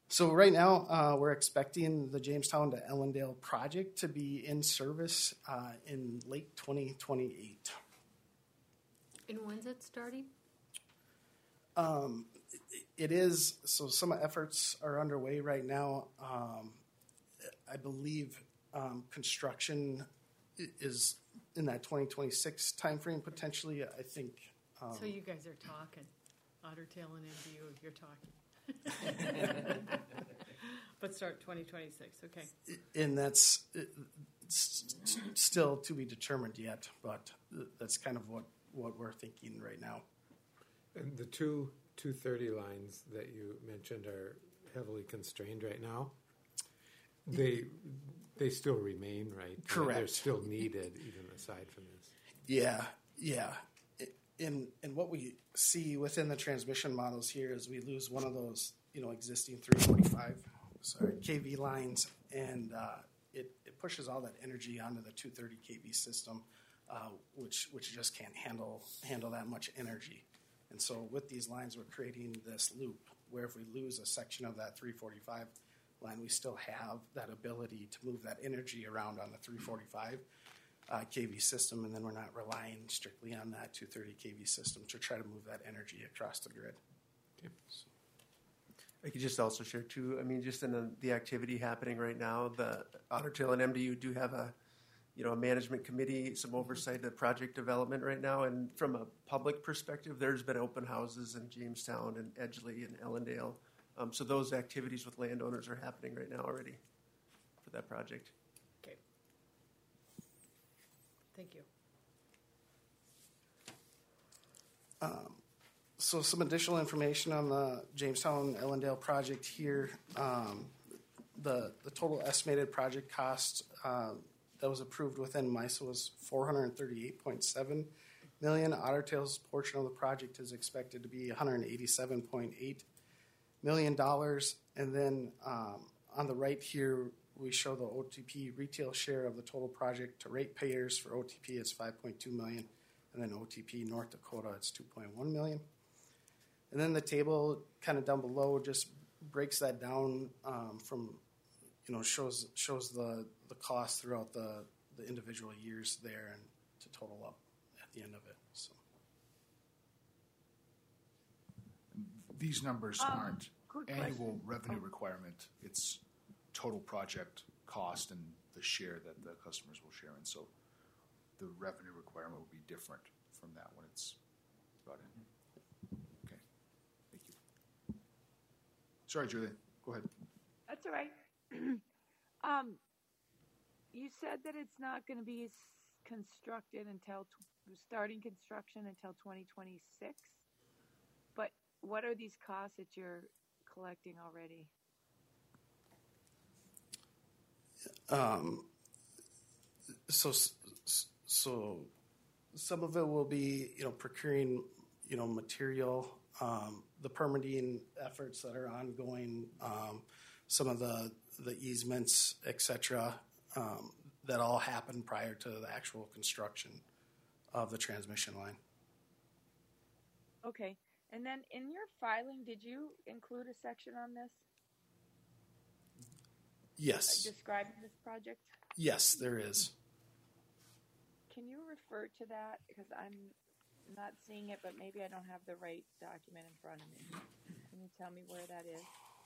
So right now, uh, we're expecting the Jamestown to Ellendale project to be in service uh, in late twenty twenty-eight. And when's it starting? Um, it is, so some efforts are underway right now. Um, I believe um, construction is in that twenty twenty-six timeframe potentially. I think. Um, So you guys are talking. Otter Tail and N D U, you're talking. But start twenty twenty-six, okay. And that's it's still to be determined yet, but that's kind of what, what we're thinking right now. And the two two thirty lines that you mentioned are heavily constrained right now. They they still remain, right? Correct. They're still needed, even aside from this. Yeah, yeah. In in what we see within the transmission models here is we lose one of those, you know, existing three forty-five, sorry, K V lines, and uh, it it pushes all that energy onto the two thirty K V system, uh, which which just can't handle handle that much energy. And so with these lines, we're creating this loop where if we lose a section of that three forty-five line, we still have that ability to move that energy around on the three forty-five uh, K V system, and then we're not relying strictly on that two thirty K V system to try to move that energy across the grid. Okay. So. I could just also share too, I mean, just in the, the activity happening right now, the Otter Tail and M D U do have a, you know, a management committee, some oversight of project development right now. And from a public perspective, there's been open houses in Jamestown and Edgeley and Ellendale. Um, so those activities with landowners are happening right now already for that project. Okay. Thank you. Um, so some additional information on the Jamestown Ellendale project here. Um, the, the total estimated project cost uh, that was approved within MISO was four hundred thirty-eight point seven million dollars. Otter Tail's portion of the project is expected to be one hundred eighty-seven point eight million dollars. And then um, on the right here, we show the O T P retail share of the total project to ratepayers. For O T P, it's five point two million dollars. And then O T P North Dakota, it's two point one million dollars. And then the table kind of down below just breaks that down um, from, you know, shows shows the, the cost throughout the, the individual years there and to total up at the end of it. So These numbers Um, aren't quick annual question. revenue Oh. requirement. It's total project cost and the share that the customers will share in. So the revenue requirement will be different from that when it's brought in. Okay. Thank you. Sorry, Julie. Go ahead. That's all right. um, you said that it's not going to be s- constructed until tw- starting construction until twenty twenty-six. But what are these costs that you're collecting already? Um, so, so some of it will be, you know, procuring, you know, material, um, the permitting efforts that are ongoing, um, some of the, the easements, et cetera, um, that all happen prior to the actual construction of the transmission line. Okay. And then in your filing, did you include a section on this? Yes. Like describing this project? Yes, there is. Can you refer to that? Because I'm not seeing it, but maybe I don't have the right document in front of me. Can you tell me where that is?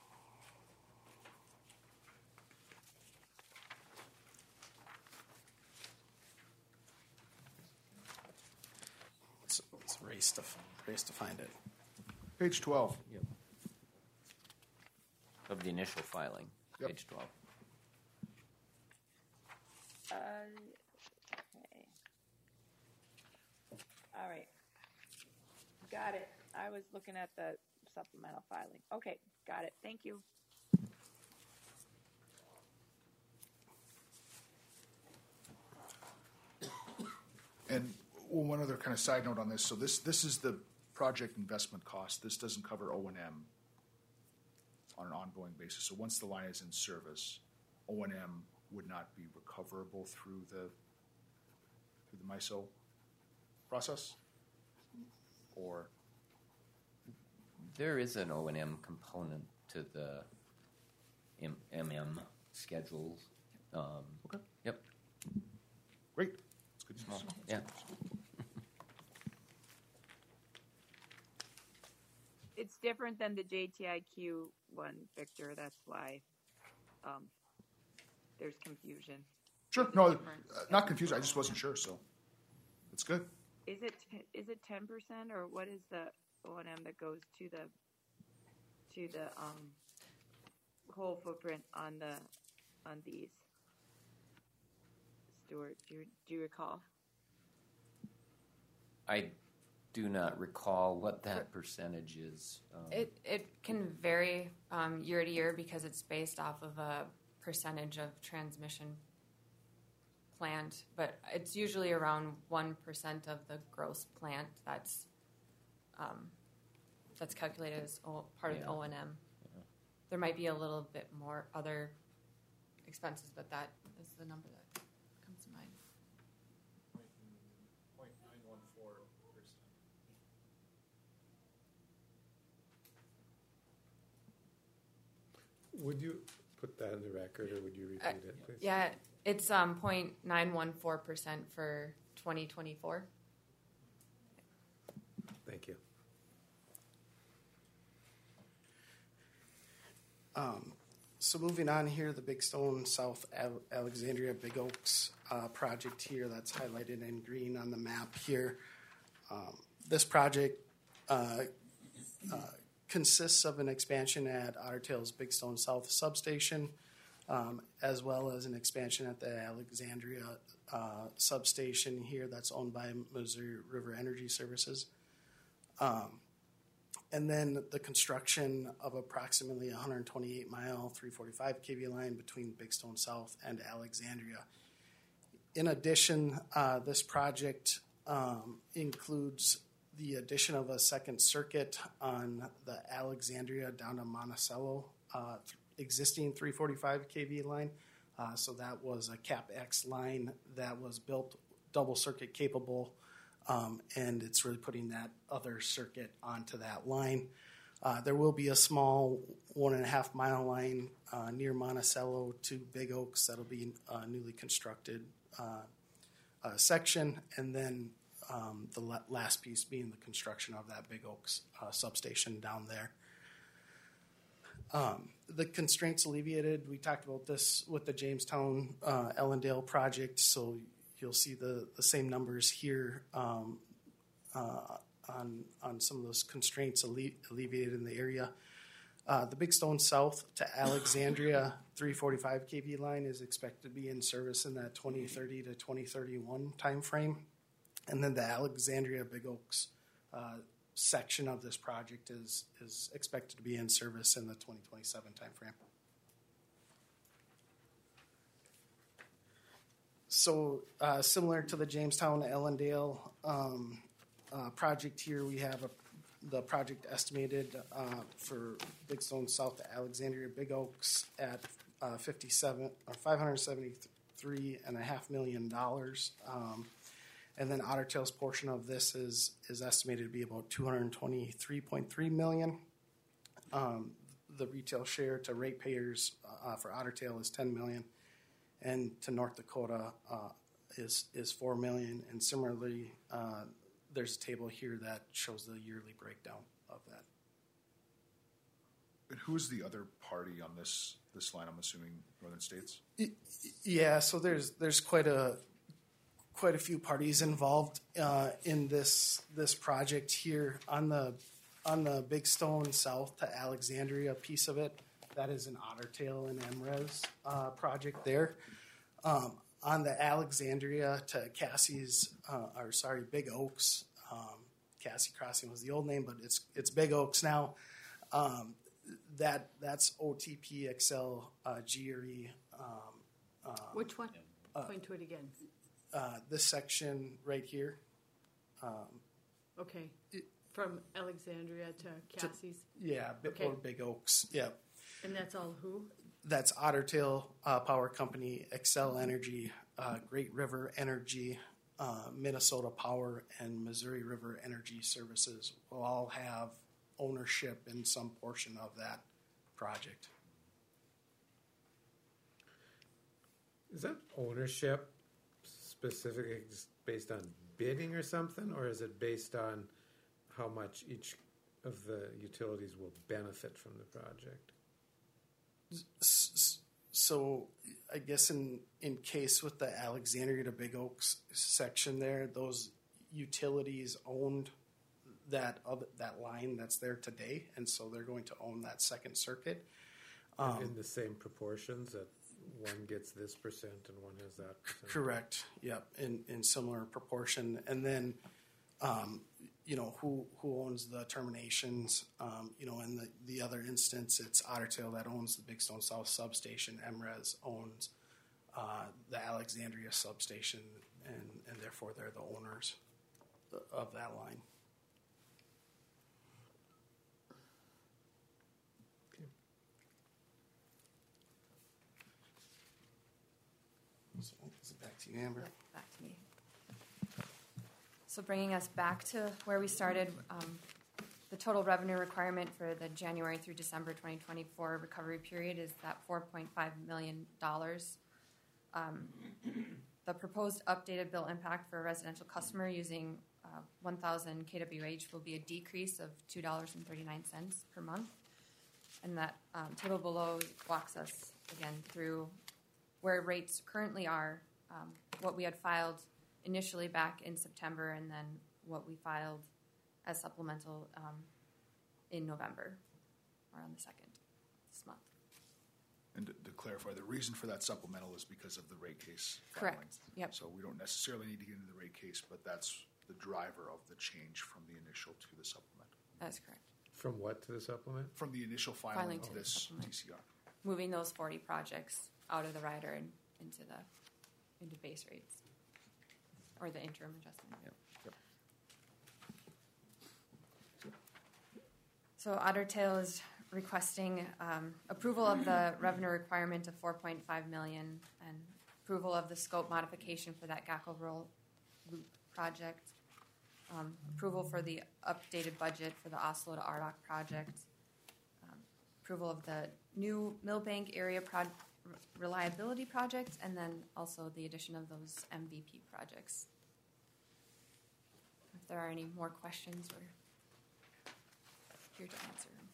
It's, it's a race to, race to find it. Page twelve. Yep. Of the initial filing, Yep. page twelve. Uh, okay. All right. Got it. I was looking at the supplemental filing. Okay, got it. Thank you. And well, one other kind of side note on this. So this this is the project investment cost. This doesn't cover O and M on an ongoing basis. So once the line is in service, O and M would not be recoverable through the through the MISO process, or There is an O and M component to the M M schedules. Um, okay. Yep. Great. That's good news. Yeah. It's different than the J T I Q one, Victor. That's why um, there's confusion. Sure. No, uh, not confused. I just wasn't sure, so it's good. Is it is it ten percent or what is the O and M that goes to the to the um, whole footprint on the on these? Stuart, do you, do you recall? I do not recall what that percentage is. Um, It it can vary um, year to year because it's based off of a percentage of transmission planned, but it's usually around one percent of the gross plant that's um, that's calculated as o- part Yeah. of the O and M. Yeah. There might be a little bit more other expenses, but that is the number that comes to mind. zero point nine one four percent. Would you put that in the record, or would you repeat Uh, it, please? Yeah, it's um, zero point nine one four percent for twenty twenty-four. Thank you. Um, so moving on here, the Big Stone South Al- Alexandria Big Oaks uh, project here that's highlighted in green on the map here. Um, this project uh, uh, consists of an expansion at Otter Tail's Big Stone South substation, um, as well as an expansion at the Alexandria uh, substation here that's owned by Missouri River Energy Services. Um, And then the construction of approximately one hundred twenty-eight mile three forty-five K V line between Big Stone South and Alexandria. In addition, uh, this project um, includes the addition of a second circuit on the Alexandria down to Monticello uh, existing three forty-five K V line. Uh, so that was a CapEx line that was built double circuit capable. Um, and it's really putting that other circuit onto that line. Uh, there will be a small one and a half mile line uh, near Monticello to Big Oaks that'll be a newly constructed uh, uh, section, and then um, the la- last piece being the construction of that Big Oaks uh, substation down there. Um, the constraints alleviated. We talked about this with the Jamestown uh, Ellendale project, so you'll see the, the same numbers here um, uh, on, on some of those constraints alle- alleviated in the area. Uh, the Big Stone South to Alexandria three forty-five K V line is expected to be in service in that twenty thirty to twenty thirty-one timeframe. And then the Alexandria Big Oaks uh, section of this project is, is expected to be in service in the twenty twenty-seven timeframe. So uh, similar to the Jamestown Ellendale um, uh, project here, we have a, the project estimated uh, for Big Stone South to Alexandria Big Oaks at uh, fifty-seven or five hundred seventy-three and a half million dollars, um, and then Otter Tail's portion of this is is estimated to be about two hundred twenty-three point three million. Um, the retail share to ratepayers uh, for Otter Tail is ten million. And to North Dakota uh, is is four million. And similarly, uh, there's a table here that shows the yearly breakdown of that. And who is the other party on this this line? I'm assuming Northern States. Yeah, so there's there's quite a quite a few parties involved uh, in this this project here on the on the Big Stone South to Alexandria piece of it. That is an Otter Tail and M R E S uh, project there. Um, on the Alexandria to Cassie's, uh, or sorry, Big Oaks. Um, Cassie Crossing was the old name, but it's it's Big Oaks now. Um, that that's O T P X L uh, G R E. Um, um, Which one? Uh, Point to it again. uh, this section right here. Um, Okay. From Alexandria to Cassie's. yeah, Big, Okay. or Big Oaks. Yeah. And that's all who? That's Otter Tail uh, Power Company, Excel Energy, uh, Great River Energy, uh, Minnesota Power, and Missouri River Energy Services will all have ownership in some portion of that project. is that ownership specifically just based on bidding or something, or is it based on how much each of the utilities will benefit from the project? S- s- So I guess in, in case with the Alexandria to Big Oaks section there, those utilities owned that other, that line that's there today, and so they're going to own that second circuit. Um, in the same proportions, that one gets this percent and one has that percent? Correct. Yep. In in similar proportion, and then, um, you know, who who owns the terminations? Um, you know, in the the other instance, it's Otter Tail that owns the Big Stone South substation. M R E S owns uh, the Alexandria substation, and and therefore they're the owners of that line. So, is it back to you, Amber? Yep, back to me. So bringing us back to where we started, um, the total revenue requirement for the January through December twenty twenty-four recovery period is that four point five million dollars. Um, the proposed updated bill impact for a residential customer using uh, one thousand K W H will be a decrease of two dollars and thirty-nine cents per month. And that um, table below walks us again through where rates currently are, um, what we had filed initially back in September, and then what we filed as supplemental um, in November, or on the second this month. And to, to clarify, the reason for that supplemental is because of the rate case Correct. filing. Yep. So we don't necessarily need to get into the rate case, but that's the driver of the change from the initial to the supplemental. That's correct. From what to the supplement? From the initial filing, Filing of to the this supplement. T C R. Moving those forty projects out of the rider and into the into base rates, or the interim adjustment. Yep. Yep. So Otter Tail is requesting um, approval of the revenue requirement of four point five million dollars and approval of the scope modification for that Gackel Rural Loop project, um, approval for the updated budget for the Oslo to Ardagh project, um, approval of the new Millbank area prod- reliability project, and then also the addition of those M V P projects. If there are any more questions, we're here to answer them.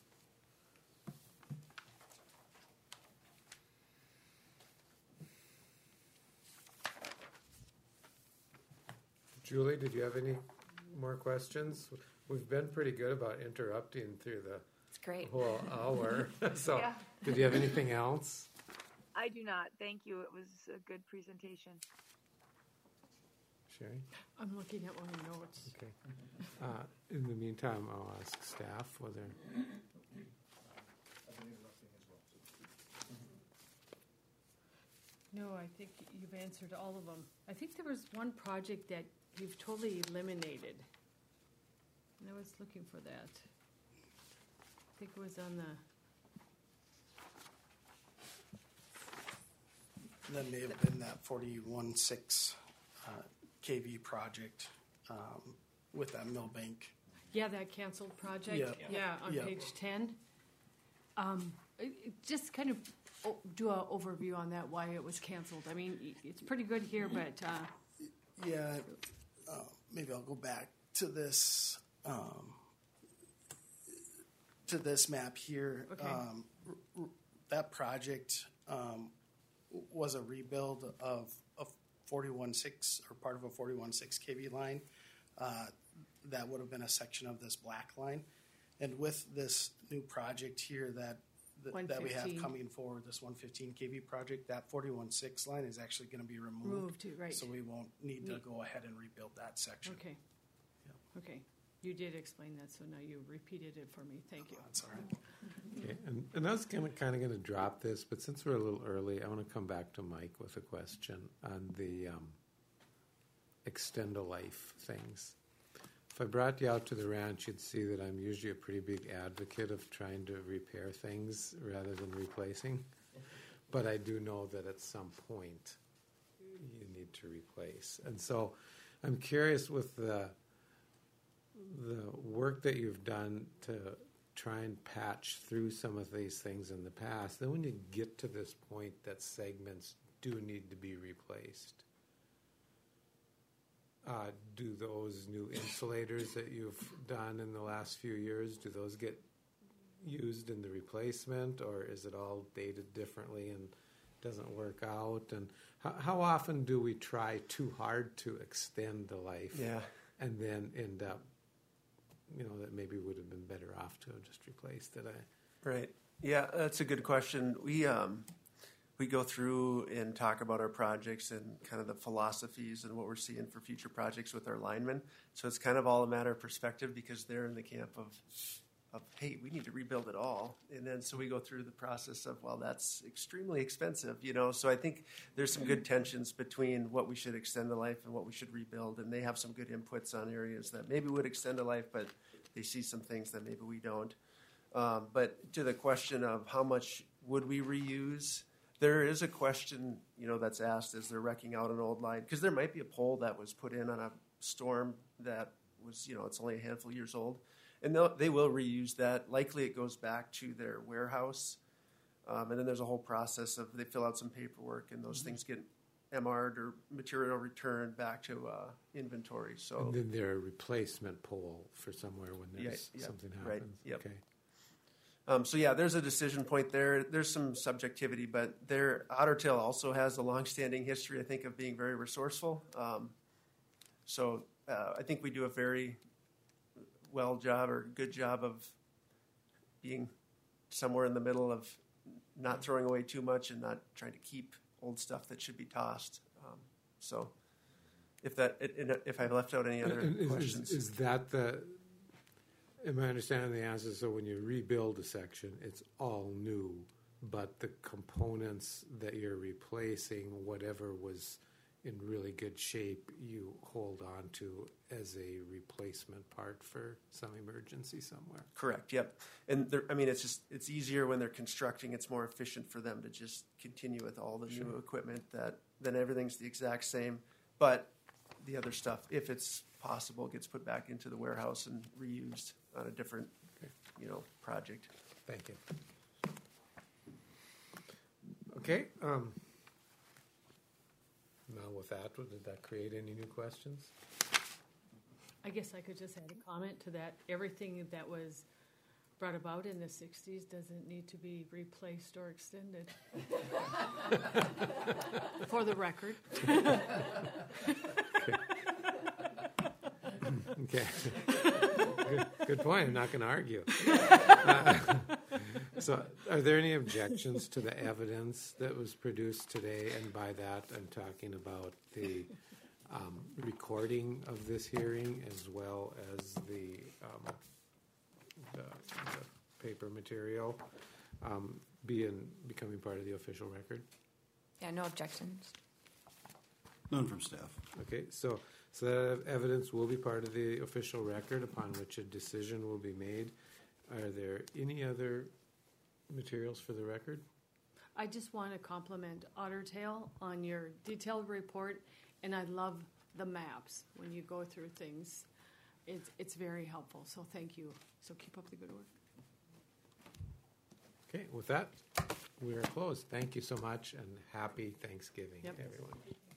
Julie, did you have any more questions? We've been pretty good about interrupting through the It's great. whole hour. So, Yeah. did you have anything else? I do not. Thank you. It was a good presentation. Sherry? I'm looking at my notes. Okay. Uh, in the meantime, I'll ask staff whether. No, I think you've answered all of them. I think there was one project that you've totally eliminated. And I was looking for that. I think it was on the, That may have been that forty-one six uh, K V project um, with that Millbank. yeah, that canceled project. Yep. Yeah, on Yep. page ten. Um, it- it just kind of o- do an overview on that, why it was canceled. I mean, i- it's pretty good here, but, uh, Yeah, uh, maybe I'll go back to this um, to this map here. Okay. Um, r- r- that project um, was a rebuild of a forty-one six or part of a forty-one six K V line. Uh, that would have been a section of this black line, and with this new project here that that, that we have one fifteen. coming forward, this one fifteen K V project, that forty-one six line is actually going to be removed. Moved to- right. So we won't need to Neat. go ahead and rebuild that section. okay. Okay, you did explain that, so now you repeated it for me. Thank you. That's all right. Okay, and, and I was gonna, kind of going to drop this, but since we're a little early, I want to come back to Mike with a question on the um, extend a life things. If I brought you out to the ranch, you'd see that I'm usually a pretty big advocate of trying to repair things rather than replacing. But I do know that at some point you need to replace. And so I'm curious with the the work that you've done to try and patch through some of these things in the past, then when you get to this point that segments do need to be replaced. Uh, do those new insulators that you've done in the last few years, do those get used in the replacement, or is it all dated differently and doesn't work out? And how, how often do we try too hard to extend the life Yeah. and then end up, you know, that maybe would have been better off to have just replaced it? I, Right. Yeah, that's a good question. We um, we go through and talk about our projects and kind of the philosophies and what we're seeing for future projects with our linemen. So it's kind of all a matter of perspective because they're in the camp of, of hey, we need to rebuild it all. And then so we go through the process of, well, that's extremely expensive, you know. So I think there's some good tensions between what we should extend the life and what we should rebuild. And they have some good inputs on areas that maybe would extend a life, but they see some things that maybe we don't. Um, but to the question of how much would we reuse, there is a question, you know, that's asked as they're wrecking out an old line, because there might be a pole that was put in on a storm that was, you know, it's only a handful of years old, and they'll, they will reuse that. Likely it goes back to their warehouse, um, and then there's a whole process of they fill out some paperwork, and those mm-hmm. things get M R'd or material returned back to uh, inventory. So and then they're a replacement pole for somewhere when there's yeah, yeah, something happens. Right. Yep. Okay. Um, so yeah, there's a decision point there. There's some subjectivity, but their Otter Tail also has a long-standing history, I think, of being very resourceful. Um, so uh, I think we do a very well job or good job of being somewhere in the middle of not throwing away too much and not trying to keep old stuff that should be tossed. Um, so if that, if I've left out any other is, questions, is, is that the? Am I understanding the answer? So when you rebuild a section, it's all new, but the components that you're replacing, whatever was in really good shape, you hold on to as a replacement part for some emergency somewhere. Correct. Yep. And I mean, it's just it's easier when they're constructing. It's more efficient for them to just continue with all the Sure. new equipment that then everything's the exact same, but the other stuff, if it's possible, gets put back into the warehouse and reused on a different, okay. you know, project. Thank you. Okay. Um, now with that, did that create any new questions? I guess I could just add a comment to that. Everything that was brought about in the sixties doesn't need to be replaced or extended. For the record. Okay. Good, good point. I'm not going to argue. Uh, so, are there any objections to the evidence that was produced today? And by that, I'm talking about the um, recording of this hearing as well as the, um, the, the paper material um, being becoming part of the official record. Yeah, no objections. None from staff. Okay, so. So that evidence will be part of the official record upon which a decision will be made. Are there any other materials for the record? I just want to compliment Otter Tail on your detailed report, and I love the maps when you go through things. It's, it's very helpful, so thank you. So keep up the good work. Okay, with that, we are closed. Thank you so much, and happy Thanksgiving, Yep. everyone.